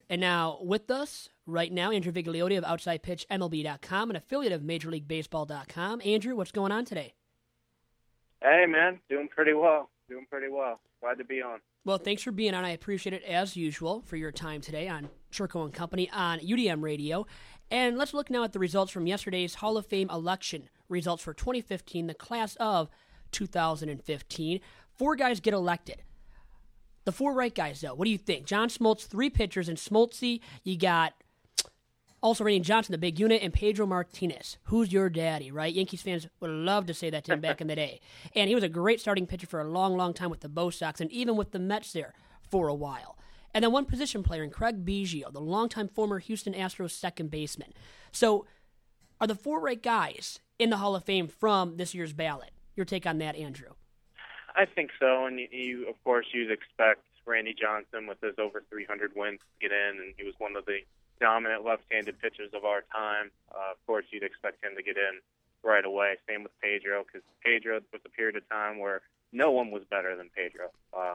And now with us right now, Andrew Vigliotti of OutsidePitchMLB.com, an affiliate of MajorLeagueBaseball.com. Andrew, what's going on today? Hey, man. Doing pretty well. Glad to be on. Well, thanks for being on. I appreciate it, as usual, for your time today on Churko & Company on UDM Radio. And let's look now at the results from yesterday's Hall of Fame election results for 2015, the class of 2015. 4 guys get elected. The 4 right guys, though, what do you think? John Smoltz, 3 pitchers. In Smoltzy, you got also Randy Johnson, the big unit, and Pedro Martinez. Who's your daddy, right? Yankees fans would love to say that to him back in the day. And he was a great starting pitcher for a long, long time with the Bo Sox and even with the Mets there for a while. And then one position player in Craig Biggio, the longtime former Houston Astros second baseman. So are the 4 right guys in the Hall of Fame from this year's ballot? Your take on that, Andrew? I think so, and of course, you'd expect Randy Johnson with his over 300 wins to get in, and he was one of the dominant left-handed pitchers of our time. Of course, you'd expect him to get in right away. Same with Pedro, because Pedro was a period of time where no one was better than Pedro.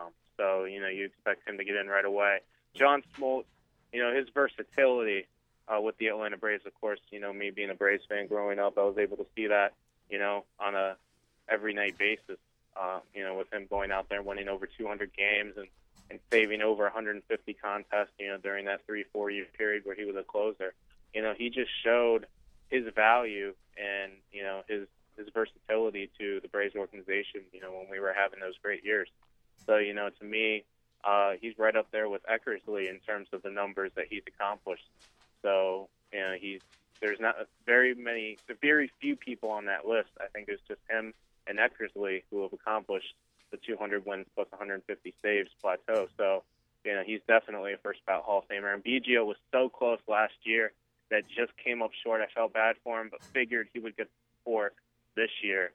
So, you expect him to get in right away. John Smoltz, his versatility with the Atlanta Braves, of course, me being a Braves fan growing up, I was able to see that, on a every-night basis, with him going out there and winning over 200 games and saving over 150 contests, during that 3-4 year period where he was a closer. He just showed his value and, his versatility to the Braves organization, when we were having those great years. So, to me, he's right up there with Eckersley in terms of the numbers that he's accomplished. So, there's not very few people on that list. I think it's just him and Eckersley who have accomplished the 200 wins plus 150 saves plateau. So, he's definitely a first ballot Hall of Famer. And Biggio was so close last year that just came up short. I felt bad for him, but figured he would get support this year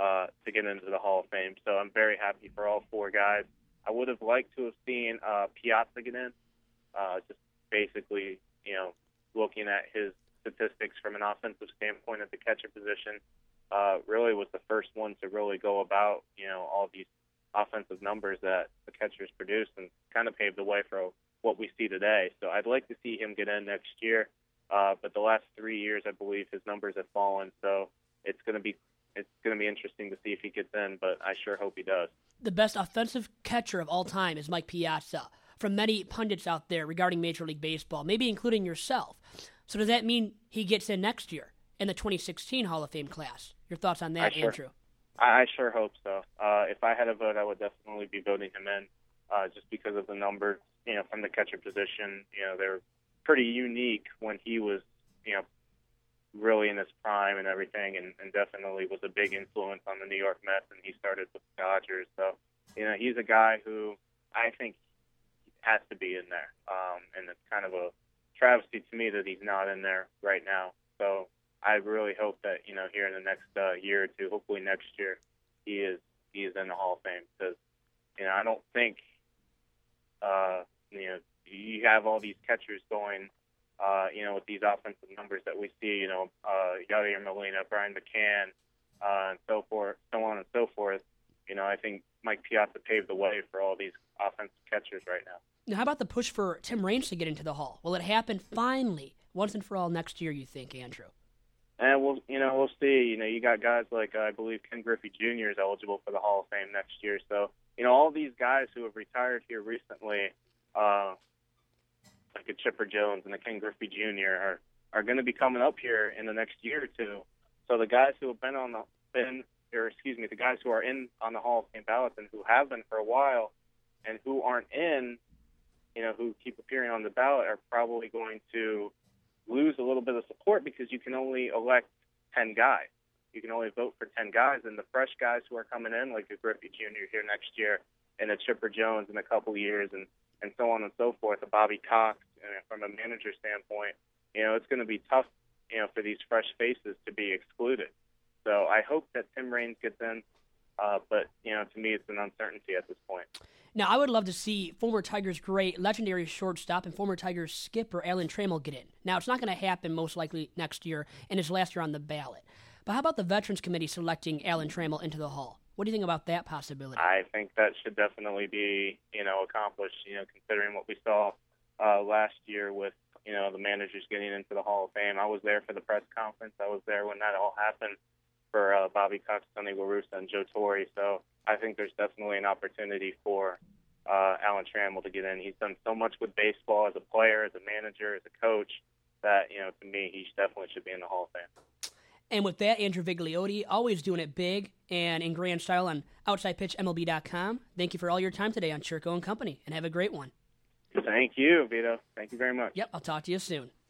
to get into the Hall of Fame. So I'm very happy for all 4 guys. I would have liked to have seen Piazza get in, just basically, looking at his statistics from an offensive standpoint at the catcher position. Really was the first one to really go about, all these offensive numbers that the catchers produce and kind of paved the way for what we see today. So I'd like to see him get in next year. But the last 3 years, I believe his numbers have fallen. So it's going to be interesting to see if he gets in, but I sure hope he does. The best offensive catcher of all time is Mike Piazza, from many pundits out there regarding Major League Baseball, maybe including yourself. So does that mean he gets in next year in the 2016 Hall of Fame class? Your thoughts on that, Andrew? I sure hope so. If I had a vote, I would definitely be voting him in, just because of the numbers, from the catcher position. They're pretty unique when he was, really in his prime and everything, and definitely was a big influence on the New York Mets, and he started with the Dodgers. So, he's a guy who I think has to be in there, and it's kind of a travesty to me that he's not in there right now. So I really hope that, here in the next year or two, hopefully next year, he is in the Hall of Fame, because, I don't think, you have all these catchers going, with these offensive numbers that we see, Yadier Molina, Brian McCann, and so on and so forth. I think Mike Piazza paved the way for all these offensive catchers right now. Now, how about the push for Tim Raines to get into the Hall? Will it happen finally, once and for all, next year, you think, Andrew? And we'll see. You got guys like, I believe Ken Griffey Jr. is eligible for the Hall of Fame next year. So, all these guys who have retired here recently, like a Chipper Jones and a Ken Griffey Jr. are going to be coming up here in the next year or two. So the guys who have the guys who are in on the Hall of Fame ballot and who have been for a while, and who aren't in, who keep appearing on the ballot, are probably going to lose a little bit of support, because you can only elect 10 guys. You can only vote for 10 guys, and the fresh guys who are coming in, like a Griffey Jr. here next year, and a Chipper Jones in a couple years, and so on and so forth, a Bobby Cox, from a manager standpoint, it's going to be tough, for these fresh faces to be excluded. So I hope that Tim Raines gets in, but, to me, it's an uncertainty at this point. Now, I would love to see former Tigers great, legendary shortstop, and former Tigers skipper Alan Trammell get in. Now, it's not going to happen most likely next year, and his last year on the ballot. But how about the Veterans Committee selecting Alan Trammell into the Hall? What do you think about that possibility? I think that should definitely be, accomplished, considering what we saw last year with, the managers getting into the Hall of Fame. I was there for the press conference. I was there when that all happened for Bobby Cox, Sonny La Russa, and Joe Torre. So I think there's definitely an opportunity for Alan Trammell to get in. He's done so much with baseball as a player, as a manager, as a coach, that, to me, he definitely should be in the Hall of Fame. And with that, Andrew Vigliotti, always doing it big and in grand style on OutsidePitchMLB.com. Thank you for all your time today on Churko and Company, and have a great one. Thank you, Vito. Thank you very much. Yep, I'll talk to you soon.